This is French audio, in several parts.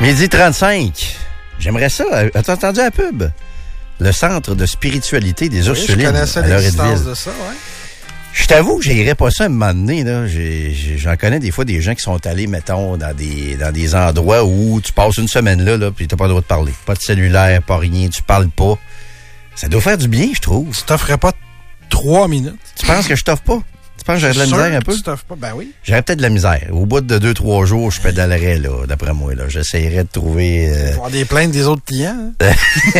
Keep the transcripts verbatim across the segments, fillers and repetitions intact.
Midi trente-cinq. J'aimerais ça. As-tu entendu la pub? Le centre de spiritualité des Ursulines. Oui, je connaissais l'existence de ça, ouais. Je t'avoue que j'irais pas ça à un moment donné, là. J'ai, j'ai, j'en connais des fois des gens qui sont allés, mettons, dans des, dans des endroits où tu passes une semaine là, là, puis t'as pas le droit de parler. Pas de cellulaire, pas rien, tu parles pas. Ça doit faire du bien, je trouve. Tu t'offrais pas trois minutes. Tu penses que je t'offre pas? Tu penses que j'aurais de la misère un peu? Tu t'offres pas? Ben oui. J'aurais peut-être de la misère. Au bout de deux, trois jours, je pédalerais, là, d'après moi, là. J'essayerais de trouver... Euh... Avoir des plaintes des autres clients. Hein?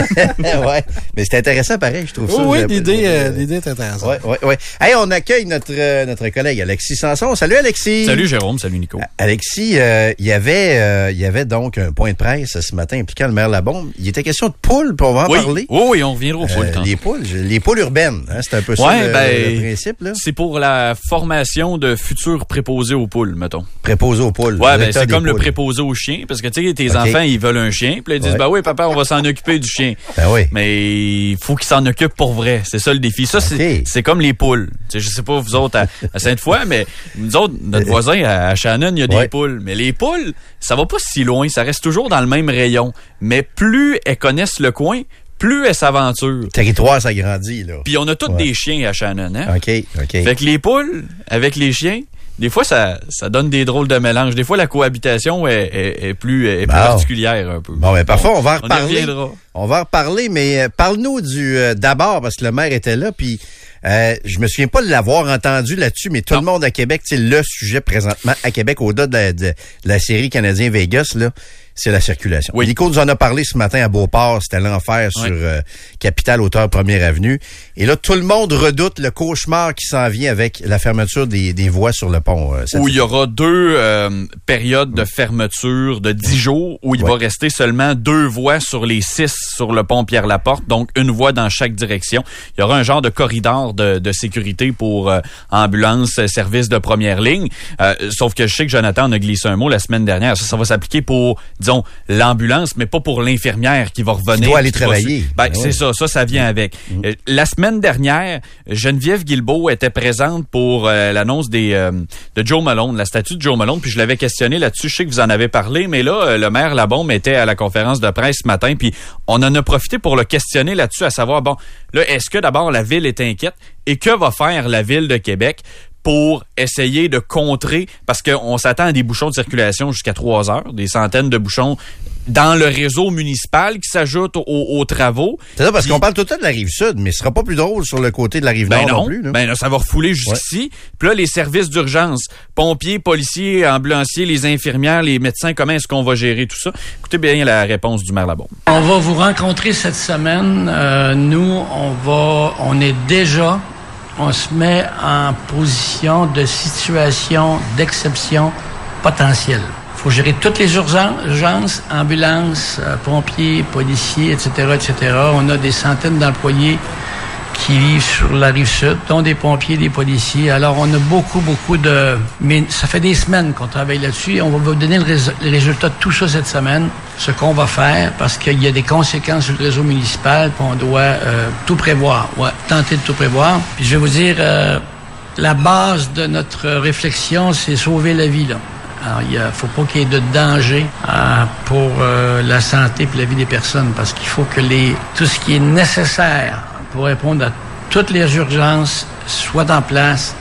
Ouais. Mais c'est intéressant, pareil, je trouve oh, ça. Oui, l'idée, euh, l'idée est intéressante. Ouais, ouais, ouais. Hey, on accueille notre, euh, notre collègue Alexis Sanson. Salut, Alexis. Salut, Jérôme. Salut, Nico. Alexis, euh, il y avait, euh, il y avait donc un point de presse ce matin impliquant le maire Labombe. Il était question de poules, puis on va en oui. parler. Oui, oui, on reviendra aux poules. Euh, les poules, les poules urbaines, hein, c'est un peu ça ouais, le, ben, le principe, là. C'est pour la formation de futurs préposés aux poules, mettons. Préposés aux poules. Ouais, ben, c'est comme poules. Le préposé aux chiens, parce que, tu sais, tes okay. enfants, ils veulent un chien, puis là, ils disent, ouais. ben oui, papa, on va s'en occuper du chien. Ben oui. Mais il faut qu'ils s'en occupent pour vrai. C'est ça le défi. Ça, okay. c'est, c'est comme les poules. Tu sais, je sais pas, vous autres, à, à Sainte-Foy, mais nous autres, notre voisin, à, à Shannon, il y a des ouais. poules. Mais les poules, ça va pas si loin. Ça reste toujours dans le même rayon. Mais plus elles connaissent le coin, plus elles s'aventurent. Le territoire s'agrandit, là. Puis on a tous ouais. des chiens à Shannon, hein? OK, OK. Fait que les poules, avec les chiens, des fois, ça, ça donne des drôles de mélange. Des fois, la cohabitation est, est, est plus, est plus bon. particulière un peu. Bon, ben parfois, on va en on reparler. On va en reparler, mais euh, parle-nous du euh, d'abord, parce que le maire était là, puis euh, je me souviens pas de l'avoir entendu là-dessus, mais tout non. le monde à Québec, c'est le sujet présentement à Québec, au-delà de la, de, de la série Canadien Vegas, là, c'est la circulation. Oui. Nico nous en a parlé ce matin à Beauport, c'était l'enfer oui. sur euh, Capitale Hauteur Première Avenue. Et là, tout le monde redoute le cauchemar qui s'en vient avec la fermeture des, des voies sur le pont. Euh, où il y aura deux euh, périodes de fermeture de dix jours, où il oui. va rester seulement deux voies sur les six sur le pont Pierre-Laporte, donc une voie dans chaque direction. Il y aura un genre de corridor de, de sécurité pour euh, ambulances, services de première ligne. Euh, sauf que je sais que Jonathan en a glissé un mot la semaine dernière. Ça, ça va s'appliquer pour, disons, l'ambulance, mais pas pour l'infirmière qui va revenir. Qui doit aller travailler. Ben, ben c'est ouais. ça. Ça, ça vient avec. Mmh. Euh, la semaine dernière, Geneviève Guilbeault était présente pour euh, l'annonce des euh, de Joe Malone, la statue de Joe Malone, puis je l'avais questionné là-dessus. Je sais que vous en avez parlé, mais là, euh, le maire Labombe était à la conférence de presse ce matin, puis on en a profité pour le questionner là-dessus, à savoir, bon, là, est-ce que d'abord la ville est inquiète et que va faire la ville de Québec pour essayer de contrer, parce qu'on s'attend à des bouchons de circulation jusqu'à trois heures, des centaines de bouchons dans le réseau municipal qui s'ajoutent aux, aux travaux. C'est ça, parce Puis, qu'on parle tout le temps de la Rive-Sud, mais ce sera pas plus drôle sur le côté de la Rive-Nord ben non, non plus. Là. Ben non, ça va refouler jusqu'ici. Ouais. Puis là, les services d'urgence, pompiers, policiers, ambulanciers, les infirmières, les médecins, comment est-ce qu'on va gérer tout ça? Écoutez bien la réponse du maire Labombe. On va vous rencontrer cette semaine. Euh, nous, on va, on est déjà... On se met en position de situation d'exception potentielle. Il faut gérer toutes les urgences, ambulances, euh, pompiers, policiers, et cetera, et cetera. On a des centaines d'employés qui vivent sur la Rive-Sud, dont des pompiers, des policiers. Alors, on a beaucoup, beaucoup de... Mais ça fait des semaines qu'on travaille là-dessus et on va vous donner le, rés... le résultat de tout ça cette semaine, ce qu'on va faire, parce qu'il y a des conséquences sur le réseau municipal, puis on doit euh, tout prévoir, ouais, tenter de tout prévoir. Puis je vais vous dire, euh, la base de notre réflexion, c'est sauver la vie, là. Alors, il ne faut pas qu'il y ait de danger euh, pour euh, la santé et la vie des personnes, parce qu'il faut que les tout ce qui est nécessaire pour répondre à toutes les urgences soit en place.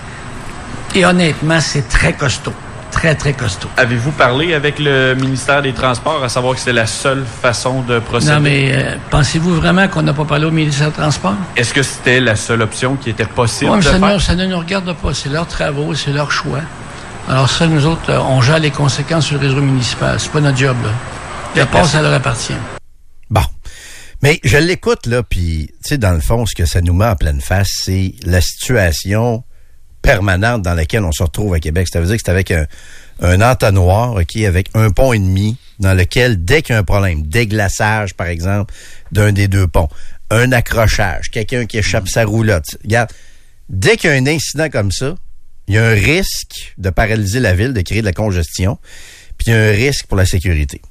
Et honnêtement, c'est très costaud. Très, très costaud. Avez-vous parlé avec le ministère des Transports à savoir que c'est la seule façon de procéder? Non, mais euh, pensez-vous vraiment qu'on n'a pas parlé au ministère des Transports? Est-ce que c'était la seule option qui était possible ouais, de ça faire? Ne, ça ne nous regarde pas. C'est leurs travaux, c'est leur choix. Alors ça, nous autres, on gère les conséquences sur le réseau municipal. C'est pas notre job, là. La passe, ça leur appartient. Bon. Mais je l'écoute, là, puis, tu sais, dans le fond, ce que ça nous met en pleine face, c'est la situation permanente dans laquelle on se retrouve à Québec. Ça veut dire que c'est avec un, un entonnoir, OK, avec un pont et demi, dans lequel, dès qu'il y a un problème, déglaçage, par exemple, d'un des deux ponts, un accrochage, quelqu'un qui échappe sa roulotte, regarde, dès qu'il y a un incident comme ça, il y a un risque de paralyser la ville, de créer de la congestion, puis il y a un risque pour la sécurité.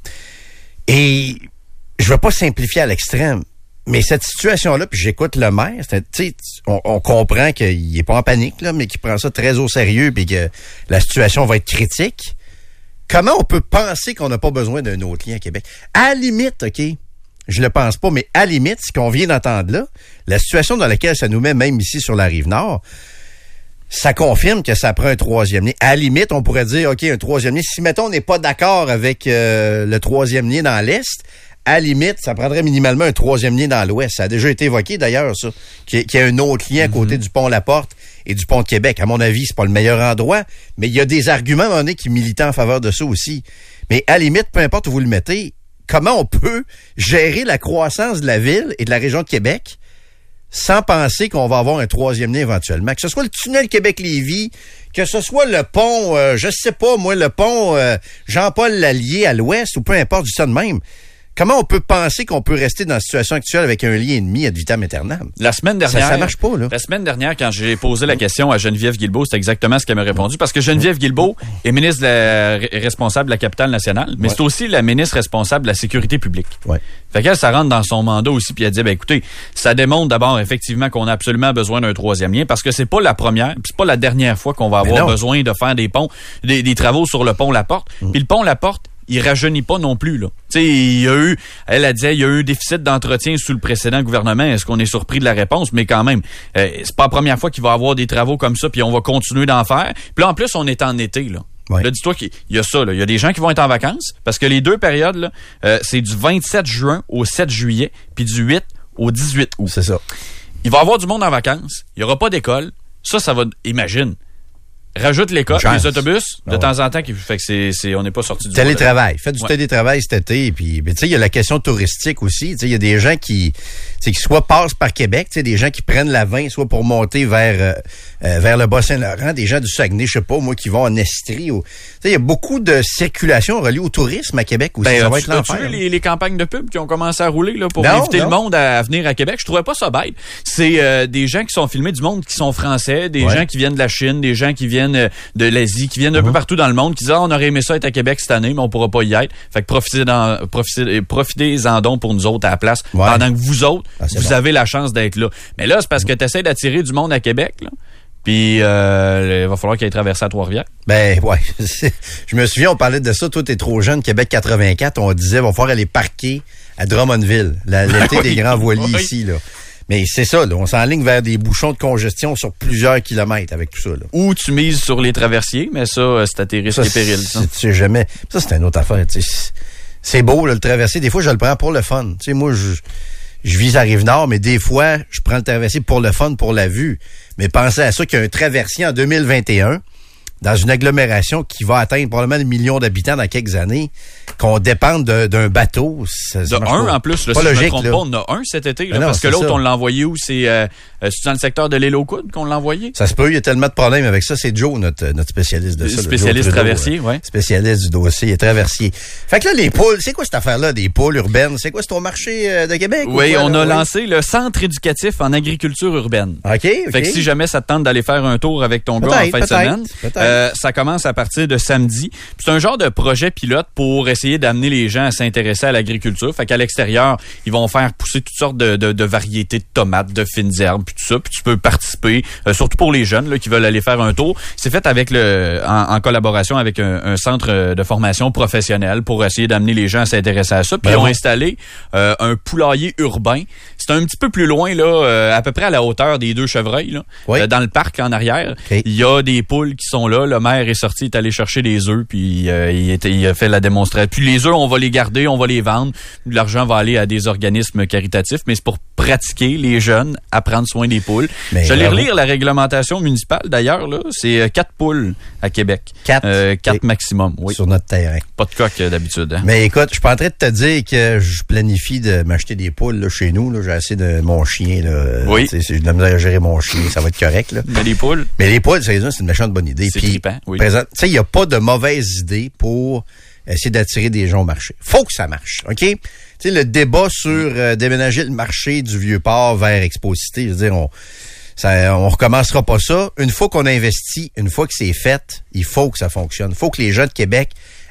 Et je ne veux pas simplifier à l'extrême, mais cette situation-là, puis j'écoute le maire, c'est, on, on comprend qu'il n'est pas en panique, là, mais qu'il prend ça très au sérieux, puis que la situation va être critique. comment on peut penser qu'on n'a pas besoin d'un autre lien à Québec? À la limite, OK, je le pense pas, mais à la limite, ce qu'on vient d'entendre là, la situation dans laquelle ça nous met, même ici sur la Rive-Nord, ça confirme que ça prend un troisième lien. À la limite, on pourrait dire, OK, un troisième lien. Si, mettons, on n'est pas d'accord avec euh, le troisième lien dans l'Est, à la limite, ça prendrait minimalement un troisième lien dans l'Ouest. Ça a déjà été évoqué, d'ailleurs, ça, qu'il y ait un autre lien à côté mm-hmm. du pont La Porte et du pont de Québec. À mon avis, c'est pas le meilleur endroit, mais il y a des arguments, à un moment donné, qui militent en faveur de ça aussi. Mais à la limite, peu importe où vous le mettez, comment on peut gérer la croissance de la ville et de la région de Québec sans penser qu'on va avoir un troisième lien éventuellement? Que ce soit le tunnel Québec-Lévis, que ce soit le pont, euh, je sais pas, moi, le pont euh, Jean-Paul Lallier à l'ouest, ou peu importe, du ça de même. Comment on peut penser qu'on peut rester dans la situation actuelle avec un lien et demi ad vitam aeternam? La semaine dernière, ça, ça marche pas, là. La semaine dernière, quand j'ai posé la question à Geneviève Guilbeault, c'est exactement ce qu'elle m'a répondu. Parce que Geneviève Guilbeault est ministre de la, responsable de la capitale nationale, mais ouais. c'est aussi la ministre responsable de la sécurité publique. Ouais. Fait qu'elle, ça rentre dans son mandat aussi, puis elle dit, ben écoutez, ça démontre d'abord effectivement qu'on a absolument besoin d'un troisième lien, parce que c'est pas la première, puis c'est pas la dernière fois qu'on va avoir besoin de faire des ponts, des, des travaux sur le pont La Porte. Mm. Puis le pont La Porte, il rajeunit pas non plus, là. Tu sais, il y a eu, elle a dit, il y a eu un déficit d'entretien sous le précédent gouvernement. Est-ce qu'on est surpris de la réponse? Mais quand même, euh, c'est pas la première fois qu'il va y avoir des travaux comme ça, puis on va continuer d'en faire. Puis là, en plus, on est en été, là. Ouais. Là, dis-toi qu'il y a ça, là. Il y a des gens qui vont être en vacances, parce que les deux périodes, là, euh, c'est du vingt-sept juin au sept juillet, puis du huit au dix-huit août. C'est ça. Il va y avoir du monde en vacances. Il y aura pas d'école. Ça, ça va, imagine. Rajoute l'école, les autobus, de ah ouais. temps en temps, qui fait que c'est, c'est, on n'est pas sorti du télétravail. Faites du ouais. télétravail cet été. Et puis, tu sais, il y a la question touristique aussi. Tu sais, il y a des gens qui, qui soit passent par Québec, tu sais, des gens qui prennent la vingt, soit pour monter vers, euh, euh, vers le Bas-Saint-Laurent, des gens du Saguenay, je sais pas, moi, qui vont en Estrie. Ou, tu sais, il y a beaucoup de circulation reliée au tourisme à Québec aussi. Ben, ça va tu, être l'enfer. Tu vu les, les campagnes de pub qui ont commencé à rouler, là, pour non, inviter non. le monde à, à venir à Québec? Je trouvais pas ça bête. C'est, euh, des gens qui sont filmés, du monde qui sont français, des ouais. gens qui viennent de la Chine, des gens qui viennent de l'Asie, qui viennent d'un mmh. peu partout dans le monde, qui disent ah, on aurait aimé ça être à Québec cette année, mais on pourra pas y être. Fait que profitez-en, profitez, profitez-en donc pour nous autres à la place, ouais. pendant que vous autres, ah, vous bon. avez la chance d'être là. Mais là, c'est parce que tu essaies d'attirer du monde à Québec, là. Puis, euh, il va falloir qu'il ait traversé à Trois-Rivières. Ben, ouais. Je me souviens, on parlait de ça. Toi, t'es trop jeune. Québec quatre-vingt-quatre, on disait, il va falloir aller parquer à Drummondville, la, l'été oui. des grands voiliers oui. ici, là. Mais c'est ça, là. On s'enligne vers des bouchons de congestion sur plusieurs kilomètres avec tout ça, là. Ou tu mises sur les traversiers, mais ça, c'est à tes risques et périls. Ça. Tu sais jamais. Ça, c'est une autre affaire, tu sais. C'est beau, là, le traversier. Des fois, je le prends pour le fun. Tu sais, moi, je, je vise à Rive-Nord, mais des fois, je prends le traversier pour le fun, pour la vue. Mais pensez à ça qu'il y a un traversier en deux mille vingt et un dans une agglomération qui va atteindre probablement des millions d'habitants dans quelques années, qu'on dépende de, d'un bateau. Ça, ça de un, pas, en plus, là, pas si logique, je me trompe là. pas, on a un cet été, là, non, parce que l'autre, ça. on l'a envoyé où? C'est, euh, c'est dans le secteur de l'île aux Coudes qu'on l'a envoyé? Ça se peut, il y a tellement de problèmes avec ça. C'est Joe, notre, notre spécialiste de ça. Spécialiste traversier, oui. Spécialiste du dossier, traversier. Fait que là, les poules, c'est quoi cette affaire-là, des poules urbaines? C'est quoi, c'est ton marché de Québec? Oui, quoi, on là? a oui. lancé le Centre éducatif en agriculture urbaine. OK, OK. Fait que si jamais ça te tente d'aller faire un tour avec ton peut-être, gars en fin de peut-être, semaine, peut-être. Euh, ça commence à partir de samedi. Puis c'est un genre de projet pilote pour essayer d'amener les gens à s'intéresser à l'agriculture. Fait qu'à l'extérieur, ils vont faire pousser toutes sortes de, de, de variétés de tomates, de fines herbes, puis tout ça. Puis tu peux participer, euh, surtout pour les jeunes là, qui veulent aller faire un tour. C'est fait avec le, en, en collaboration avec un, un centre de formation professionnelle pour essayer d'amener les gens à s'intéresser à ça. Puis ben ils ont oui. installé euh, un poulailler urbain. C'est un petit peu plus loin, là, euh, à peu près à la hauteur des deux chevreuils, là, oui. euh, dans le parc en arrière. Okay. Il y a des poules qui sont là. Le maire est sorti, est allé chercher des œufs, puis euh, il, était, il a fait la démonstration. Puis les œufs, on va les garder, on va les vendre. L'argent va aller à des organismes caritatifs, mais c'est pour pratiquer les jeunes à prendre soin des poules. Mais je vais relire la réglementation municipale, d'ailleurs, là. C'est quatre poules à Québec. Quatre? Euh, quatre maximum, oui. Sur notre terrain. Pas de coq euh, d'habitude. Hein? Mais écoute, je suis pas en train de te dire que je planifie de m'acheter des poules là, chez nous. Là. J'ai assez de mon chien. Là. Oui. J'ai de la misère à gérer mon chien, ça va être correct. Là. Mais les poules? Mais les poules, c'est, c'est une méchante bonne idée. C'est trippant, oui. Présent, tu sais, il n'y a pas de mauvaise idée pour essayer d'attirer des gens au marché. Faut que ça marche, OK? Tu sais, le débat sur euh, déménager le marché du Vieux-Port vers Expo-Cité, je veux dire, on ça, on recommencera pas ça. Une fois qu'on a investi, une fois que c'est fait, il faut que ça fonctionne. Il faut que les gens de Québec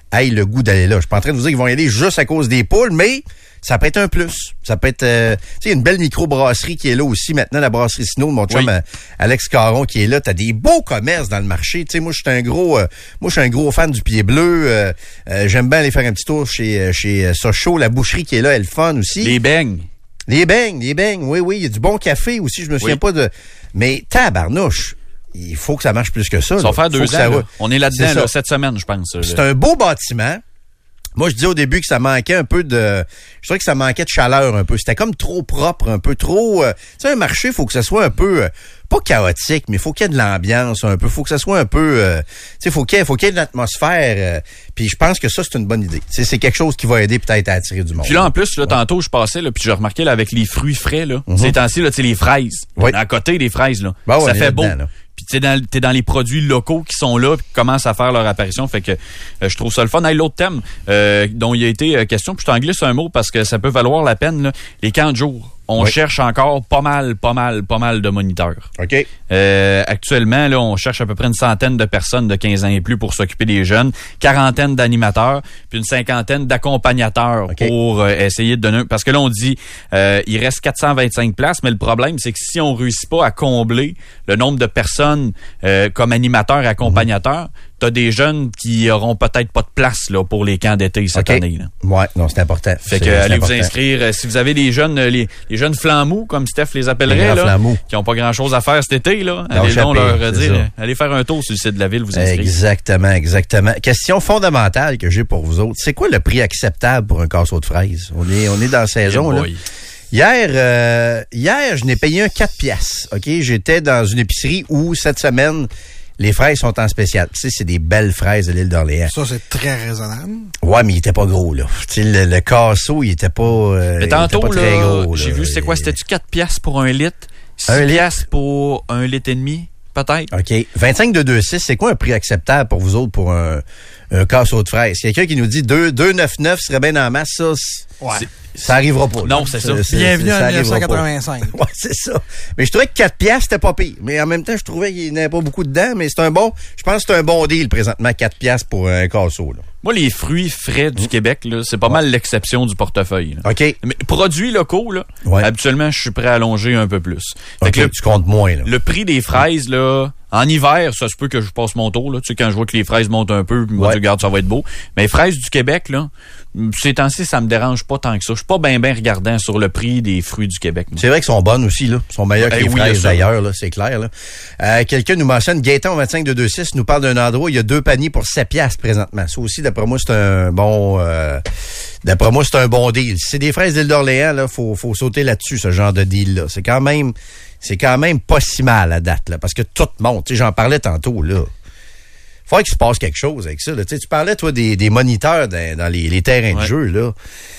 aient le goût d'aller là. Je suis pas en train de vous dire qu'ils vont y aller juste à cause des poules, mais ça peut être un plus. Ça peut être, euh, tu sais, une belle micro-brasserie qui est là aussi maintenant, la brasserie Sino, mon chum oui. euh, Alex Caron qui est là. T'as des beaux commerces dans le marché. Tu sais, moi, je suis un gros, euh, moi, je suis un gros fan du Pied Bleu. Euh, euh, j'aime bien aller faire un petit tour chez, chez Sochaux. La boucherie qui est là, elle est fun aussi. Les beignes. Les beignes, les beignes. Oui, oui. Il y a du bon café aussi. Je me souviens oui. pas de, mais tabarnouche. Il faut que ça marche plus que ça. Ça va faire deux ans. Là. On est là-dedans, c'est là, cette semaine, je pense. C'est là. Un beau bâtiment. Moi, je disais au début que ça manquait un peu de... Je trouvais que ça manquait de chaleur un peu. C'était comme trop propre, un peu trop... Euh, tu sais, un marché, il faut que ça soit un peu... Euh, pas chaotique, mais il faut qu'il y ait de l'ambiance un peu. Il faut que ça soit un peu... Euh, tu sais, faut qu'il y ait, faut qu'il y ait de l'atmosphère. Euh, puis je pense que ça, c'est une bonne idée. T'sais, c'est quelque chose qui va aider peut-être à attirer du monde. Puis là, en plus, là, ouais. tantôt, je passais, là, puis j'ai remarqué là, avec les fruits frais, là, mm-hmm. ces temps-ci, là, tu sais, les fraises. Oui. À côté des fraises, là. Ben ouais, ça fait beau. Là. Puis t'es dans, t'es dans les produits locaux qui sont là, puis qui commencent à faire leur apparition. Fait que euh, je trouve ça le fun. Hey, l'autre thème euh, dont il a été euh, question, puis je t'en glisse un mot parce que ça peut valoir la peine, là, les camps de jour. On oui. cherche encore pas mal, pas mal, pas mal de moniteurs. OK. Euh, actuellement, là, on cherche à peu près une centaine de personnes de quinze ans et plus pour s'occuper des jeunes, quarantaine d'animateurs, puis une cinquantaine d'accompagnateurs okay. pour euh, essayer de donner... Parce que là, on dit, euh, il reste quatre cent vingt-cinq places, mais le problème, c'est que si on réussit pas à combler le nombre de personnes euh, comme animateurs et accompagnateurs, mmh. t'as des jeunes qui auront peut-être pas de place là pour les camps d'été cette okay. année. Là. Ouais, non, c'est important. Fait c'est, que c'est allez important. vous inscrire euh, si vous avez des jeunes, les, les jeunes flammous comme Steph les appellerait les là, qui ont pas grand chose à faire cet été là. Non, allez donc leur c'est dire, ça. allez faire un tour sur le site de la ville, vous inscrire. Exactement, exactement. Question fondamentale que j'ai pour vous autres, c'est quoi le prix acceptable pour un casseau de fraises? On est, on est dans la saison yeah là. Hier, euh, hier, je n'ai payé un quatre piastres. Ok, j'étais dans une épicerie où cette semaine les fraises sont en spécial. Tu sais, c'est des belles fraises de l'île d'Orléans. Ça, c'est très raisonnable. Ouais, mais il était pas gros, là. Tu sais, le, le casseau, il était pas, euh, mais tantôt, il était pas là, très gros. J'ai là. vu, c'est quoi? C'était-tu quatre piastres pour un litre? six un piastres pour un litre et demi, peut-être? OK. vingt-cinq deux deux six, c'est quoi un prix acceptable pour vous autres pour un, un casseau de fraises? Quelqu'un qui nous dit deux neuf-neuf serait bien en masse, ça, ouais. ça arrivera pas. Non, c'est ça. C'est, Bienvenue c'est, en ça dix-neuf cent quatre-vingt-cinq. Ouais, c'est ça. Mais je trouvais que quatre piastres, c'était pas pire. Mais en même temps, je trouvais qu'il n'y avait pas beaucoup dedans, mais c'est un bon, je pense que c'est un bon deal présentement, quatre piastres pour un casseau, là. Moi, les fruits frais du mmh. Québec, là, c'est pas ouais. mal l'exception du portefeuille. Là. OK. Mais produits locaux, là, ouais. habituellement, je suis prêt à allonger un peu plus. Fait okay, que le, tu comptes moins, là. Le prix des fraises, là, en hiver, ça se peut que je passe mon tour, là. Tu sais, quand je vois que les fraises montent un peu, moi, ouais. je regarde, ça va être beau. Mais les fraises du Québec, là, ces temps-ci, ça me dérange pas tant que ça. Je suis pas bien, bien regardant sur le prix des fruits du Québec. Moi. C'est vrai qu'ils sont bonnes aussi, là. Ils sont meilleurs ben que les oui, fraises d'ailleurs, là. C'est clair, là. Euh, quelqu'un nous mentionne, Gaëtan vingt-cinq deux deux six nous parle d'un endroit où il y a deux paniers pour sept piastres présentement. Ça aussi, d'après moi, c'est un bon, euh, d'après moi, c'est un bon deal. Si c'est des fraises d'Île d'Orléans, là, faut, faut sauter là-dessus, ce genre de deal-là. C'est quand même, c'est quand même pas si mal à date, là. Parce que tout monte. Tu sais, j'en parlais tantôt, là. Faudrait qu'il se passe quelque chose avec ça, là. Tu sais, tu parlais, toi, des, des moniteurs dans, dans les, les terrains ouais. de jeu, là.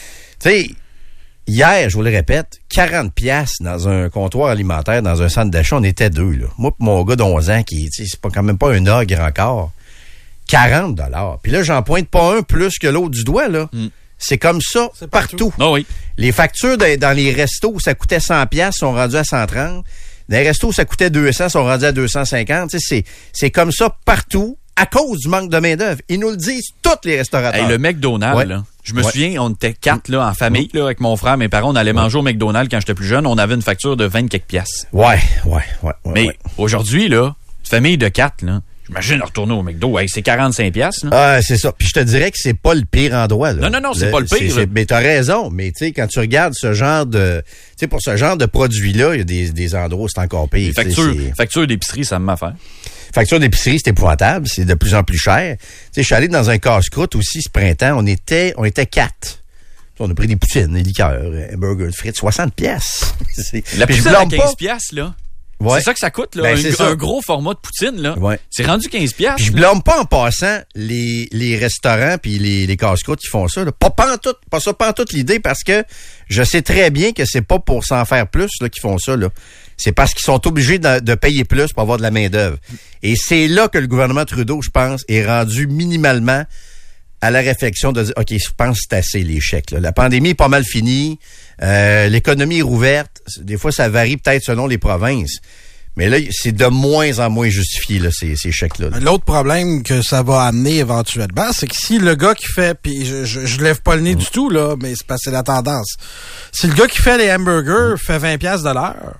Tu sais, hier, je vous le répète, quarante piastres dans un comptoir alimentaire, dans un centre d'achat, on était deux, là. Moi pis mon gars d'onze ans, qui, tu sais, c'est pas quand même pas un ogre encore. quarante dollars. Puis là, j'en pointe pas un plus que l'autre du doigt, là. Mm. C'est comme ça c'est partout. partout. Oh oui. Les factures de, dans les restos où ça coûtait cent piastres sont rendues à cent trente. Dans les restos où ça coûtait deux cents sont rendus à deux cent cinquante. Tu sais, c'est, c'est comme ça partout à cause du manque de main-d'œuvre. Ils nous le disent, tous les restaurateurs. Hey, le McDonald's, ouais. là. Je me ouais. souviens, on était quatre là, en famille là, avec mon frère, mes parents. On allait manger au McDonald's quand j'étais plus jeune. On avait une facture de vingt quelques piastres. Ouais, ouais, ouais. ouais Mais ouais. aujourd'hui, là, une famille de quatre, là, j'imagine retourner au McDo, hey, c'est quarante-cinq piastres. Ah, c'est ça. Puis je te dirais que c'est pas le pire endroit. Là. Non, non, non, c'est le, pas le pire. C'est, c'est, mais t'as raison. Mais tu sais, quand tu regardes ce genre de, tu sais, pour ce genre de produit-là, il y a des, des endroits où c'est encore pire. Facture, facture d'épicerie, ça me m'a fait. Facture d'épicerie, c'est épouvantable. C'est de plus en plus cher. Tu sais, je suis allé dans un casse-croûte aussi ce printemps. On était, on était quatre. On a pris des poutines, des liqueurs, un burger de frites, soixante piastres. La poutine à quinze piastres, là. Ouais. C'est ça que ça coûte, là. Ben, un, ça. un gros format de poutine, là. Ouais. C'est rendu quinze piastres. Puis je blâme pas en passant les, les restaurants puis les, les casse-croûtes qui font ça, là. Pas, pas en tout, pas ça, pas en toute l'idée parce que je sais très bien que c'est pas pour s'en faire plus, là, qu'ils font ça, là. C'est parce qu'ils sont obligés de, de payer plus pour avoir de la main-d'œuvre. Et c'est là que le gouvernement Trudeau, je pense, est rendu minimalement à la réflexion de dire, OK, je pense que c'est assez les chèques, là. La pandémie est pas mal finie. Euh, l'économie est rouverte. Des fois, ça varie peut-être selon les provinces. Mais là, c'est de moins en moins justifié, là, ces, ces chèques-là. Là. L'autre problème que ça va amener éventuellement, c'est que si le gars qui fait, puis je, je, je lève pas le nez mmh. du tout, là, mais c'est parce que c'est la tendance. Si le gars qui fait les hamburgers mmh. fait vingt piastres de l'heure,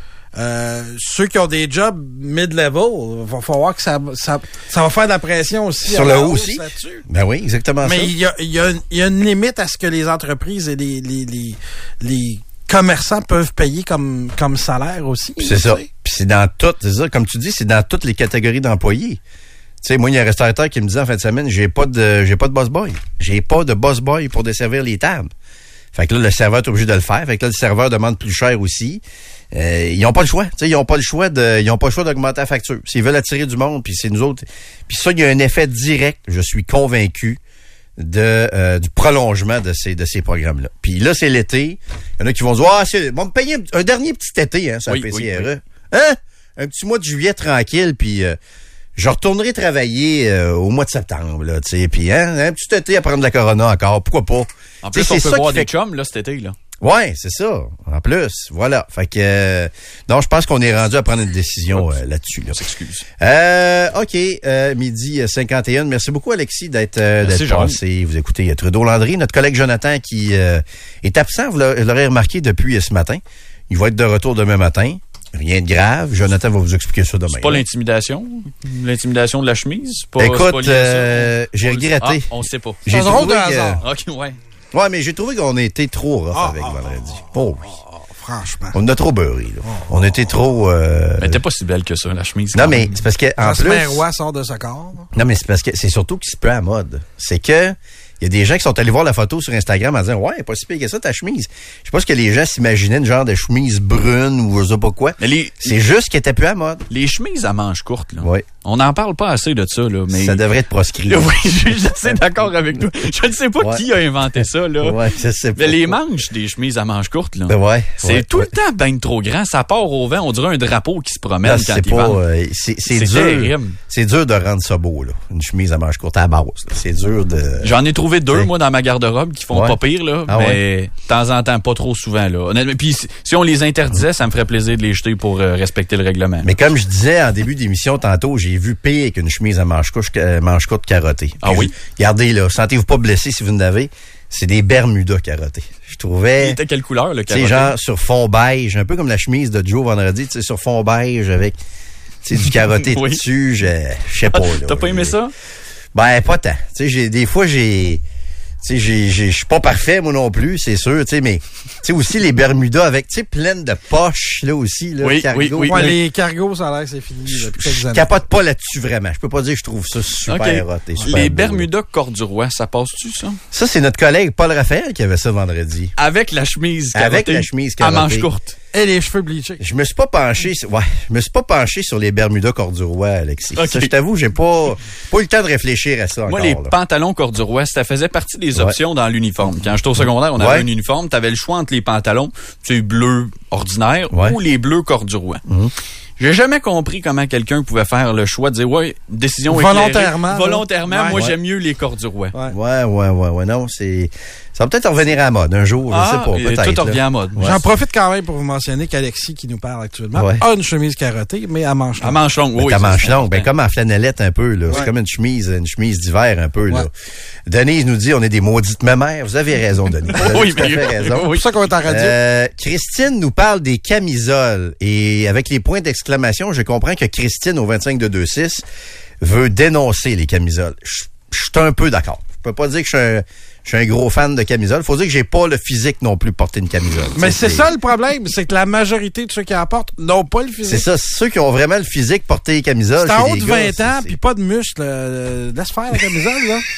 Euh, ceux qui ont des jobs mid-level, il va falloir que ça, ça, ça va faire de la pression aussi. Sur le haut aussi. Là-dessus. Ben oui, exactement Mais ça. Mais il y a, il y, a, il y a une limite à ce que les entreprises et les, les, les, les commerçants peuvent payer comme, comme salaire aussi. Puis c'est ça. Puis c'est dans toutes, c'est ça, comme tu dis, c'est dans toutes les catégories d'employés. Tu sais, moi, il y a un restaurateur qui me disait en fin de semaine, j'ai pas de, j'ai pas de boss boy. J'ai pas de boss boy pour desservir les tables. Fait que là, le serveur est obligé de le faire. Fait que là, le serveur demande plus cher aussi. Euh, ils ont pas le choix. T'sais, ils ont pas le choix de, ils ont pas le choix d'augmenter la facture. S'ils veulent attirer du monde, puis c'est nous autres. Puis ça, il y a un effet direct. Je suis convaincu de euh, du prolongement de ces de ces programmes-là. Puis là, c'est l'été. Il y en a qui vont dire, ah, c'est, vont me payer un, un dernier petit été, hein, sur oui, la P C R E. Oui, oui. Hein? Un petit mois de juillet tranquille, puis euh, je retournerai travailler euh, au mois de septembre, là, tu sais. Puis hein, un petit été à prendre de la Corona encore, pourquoi pas? En plus, t'sais, on peut voir des fait... chums, là, cet été, là. Ouais, c'est ça. En plus, voilà. Fait que euh, non, je pense qu'on est rendu à prendre une décision euh, là-dessus. Là. On s'excuse. Euh, OK, euh, midi cinquante et un. Merci beaucoup, Alexis, d'être, euh, d'être passé. Vous écoutez Trudeau-Landry, notre collègue Jonathan qui euh, est absent, vous l'aurez remarqué depuis ce matin. Il va être de retour demain matin. Rien de grave. Jonathan va vous expliquer ça demain. C'est pas là. L'intimidation? L'intimidation de la chemise? Pas, Écoute, pas euh, j'ai on regretté. Ah, on sait pas. J'ai drôle trouvé de hasard. que... OK, ouais. Ouais, mais j'ai trouvé qu'on était trop rough ah, avec ah, vendredi. Ah, oh oui. Ah, franchement. On a trop beurré, là. On était trop... Euh... Mais t'es pas si belle que ça, la chemise. Non, mais c'est parce que en plus... Le roi sort de ce corps. Non, mais c'est parce que c'est surtout qu'il se peut à la mode. C'est que... Il y a des gens qui sont allés voir la photo sur Instagram en disant « Ouais, pas si pire que ça, ta chemise. » Je sais pas ce que les gens s'imaginaient, une genre de chemise brune ou je sais pas quoi. Mais les, c'est juste qu'elle était plus à mode. Les chemises à manches courtes, là. Oui. On n'en parle pas assez de ça, là. Mais... Ça devrait être proscrit. Oui, je suis assez d'accord avec toi. Je ne sais pas ouais. qui a inventé ça, là. Ouais, je sais pas. Mais les manches des chemises à manches courtes, là. Ben ouais. C'est ouais, tout ouais. le temps ben trop grand. Ça part au vent. On dirait un drapeau qui se promène là, quand c'est il pas, vend. euh, c'est, c'est, c'est dur. Terrible. C'est dur de rendre ça beau, là. Une chemise à manches courtes à la base, là. C'est dur de... J'en ai trouvé deux, moi, dans ma garde-robe qui font ouais. pas pire, là. Ah mais ouais. de temps en temps, pas trop souvent, là. Honnêtement. Puis si, si on les interdisait, ça me ferait plaisir de les jeter pour euh, respecter le règlement. Mais comme je disais en début d'émission tantôt, j'ai vu pire qu'une chemise à manches courtes, euh, manches courtes carottées. Ah Puis oui? Je, regardez, là, sentez-vous pas blessé si vous en avez. C'est des Bermudas carottés. Je trouvais... Il était quelle couleur, le carotté? C'est genre sur fond beige, un peu comme la chemise de Joe vendredi, tu sais, sur fond beige avec, tu sais, du carotté oui. dessus, je, je sais pas, là. T'as pas aimé ça? Ben, pas tant. Tu sais, j'ai, des fois, j'ai, tu sais, j'ai, j'ai, je suis pas parfait, moi non plus, c'est sûr, tu sais, mais, tu sais, aussi les Bermudas avec, tu sais, pleines de poches, là aussi, là, oui, cargo. Oui, oui, ouais, oui. les cargos, ça a l'air que c'est fini depuis quelques Je années. capote pas là-dessus, vraiment. Je peux pas dire que je trouve ça super okay. hot et super Les beau, Bermudas Corduroy, ça passe-tu, ça? Ça, c'est notre collègue Paul Raphaël qui avait ça vendredi. Avec la chemise carottée. Avec la chemise à carottée. manches courtes. Et les cheveux bleachés. Je me suis pas penché, ouais, je me suis pas penché sur les Bermudas Corduroy, Alexis. Okay. Ça, je t'avoue, j'ai pas, pas eu le temps de réfléchir à ça Moi, encore. les là. pantalons Corduroy, ça faisait partie des options ouais. dans l'uniforme. Quand j'étais au secondaire, on avait ouais. un uniforme, t'avais le choix entre les pantalons, tu sais, bleu ordinaire ouais. ou les bleus Corduroy. Mm-hmm. J'ai jamais compris comment quelqu'un pouvait faire le choix de dire, ouais, décision volontairement. Éclairée. Volontairement, ouais. moi, ouais. j'aime mieux les Corduroy. Ouais, ouais, ouais, ouais, ouais. Non, c'est, ça va peut-être revenir à la mode un jour, ah, je sais pas, peut-être. Tout revient à la mode. Ouais. J'en profite quand même pour vous mentionner qu'Alexis, qui nous parle actuellement, ouais. a une chemise carottée, mais à manches longues. À manches longues, oui. À manches longues, ben, comme en flanellette un peu, là. Ouais. C'est comme une chemise, une chemise d'hiver un peu, ouais. là. Denise nous dit, on est des maudites mémères. Vous avez raison, Denise. Vous avez oui, tout à fait raison. C'est pour ça qu'on est en radio. Euh, Christine nous parle des camisoles. Et avec les points d'exclamation, je comprends que Christine, au vingt-cinq deux deux six, veut dénoncer les camisoles. Je suis un peu d'accord. Je peux pas dire que je suis un, je suis un gros fan de camisoles. Faut dire que j'ai pas le physique non plus de porter une camisole. Mais c'est, c'est ça le problème, c'est que la majorité de ceux qui en portent n'ont pas le physique. C'est ça, ceux qui ont vraiment le physique porter les camisoles. C'est en haut les de gars, vingt c'est, ans, c'est... puis pas de muscles. Euh, laisse faire la camisole, là.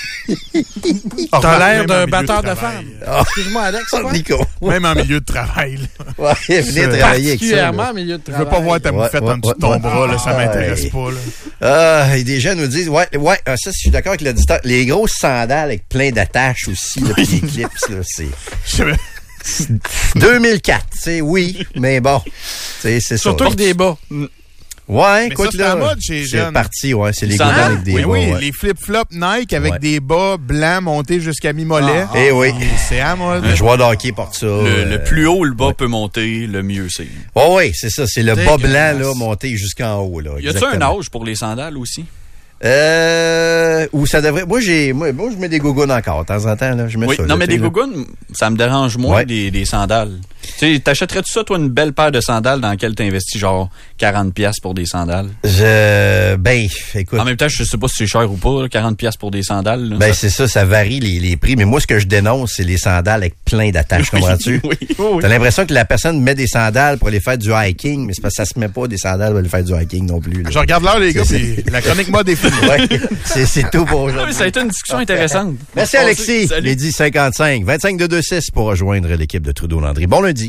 Oh, T'as l'air d'un de batteur de, de femmes. Oh. Excuse-moi, Alex, c'est quoi? Nico. Même en milieu de travail. Là. Ouais, venez travailler avec ça. Particulièrement au milieu de Je travail. veux pas voir ta Ouais, moufette ouais, en dessous de ouais, ton ouais. bras, là, ça Ah, m'intéresse ouais. pas. Là. Ah, et des gens nous disent, ouais, ouais, ça, je suis d'accord avec l'auditeur. Les grosses sandales avec plein d'attaches aussi, là, pis des clips, là, c'est... deux mille quatre, tu sais, oui, mais bon, c'est, c'est Surtout ça. avec des bas. Ouais, Mais écoute, ça, c'est là, la mode chez les c'est jeunes. parti, ouais. C'est les Sandales? gars avec des Oui, bas, oui, ouais. les flip-flops Nike avec Ouais. des bas blancs montés jusqu'à mi-mollet. Ah, Eh oui. C'est à mode. Un joueur de hockey porte ça. Le, euh, le plus haut le bas peut monter, le mieux c'est. Oh, oui, c'est ça. C'est le bas blanc, Dégueulasse. là, monté jusqu'en haut, là. Y a-tu un exactement. âge pour les sandales aussi? Euh, ou ça devrait. Moi, j'ai, moi, moi, je mets des gougounes encore, de temps en temps, là. Je mets Oui, ça, non, là, mais tu sais, des là. gougounes, ça me dérange moins Ouais. des, des sandales. Tu sais, t'achèterais-tu ça, toi, une belle paire de sandales dans laquelle t'investis genre quarante piastres pour des sandales? Je, ben, écoute. En même temps, je sais pas si c'est cher ou pas, là, quarante piastres pour des sandales. Là, Ben, ça- c'est ça, ça varie les, les prix. Mais moi, ce que je dénonce, c'est les sandales avec plein d'attaches, comprends-tu? oui, oui, oui. T'as l'impression que la personne met des sandales pour aller faire du hiking, mais c'est parce que ça se met pas des sandales pour aller faire du hiking non plus, là. Je regarde l'heure, les gars, C'est- puis la chronique mode est finie. Ouais, c'est, c'est tout pour Ah, mais aujourd'hui. ça a été une discussion intéressante. Merci, Passez- Alexis. Salut. Midi cinquante-cinq, vingt-cinq deux deux six pour rejoindre l'équipe de Trudeau-Landry. Bon lundi.